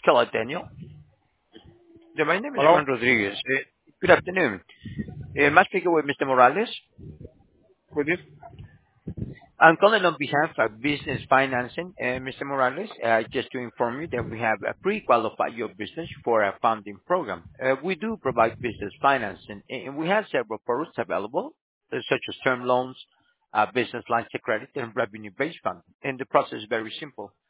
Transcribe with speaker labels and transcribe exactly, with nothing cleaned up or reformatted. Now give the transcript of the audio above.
Speaker 1: Hello, Daniel. Yeah, my name is
Speaker 2: Hello?
Speaker 1: Juan Rodriguez. Uh, Good afternoon. Uh, Am I speaking with Mister Morales?
Speaker 2: With this?
Speaker 1: I'm calling on behalf of Business Financing. Uh, Mister Morales, uh, just to inform you that we have uh, pre-qualified your business for a funding program. Uh, We do provide business financing, and we have several products available, uh, such as term loans, uh, business lines of credit, and revenue-based funding. And the process is very simple.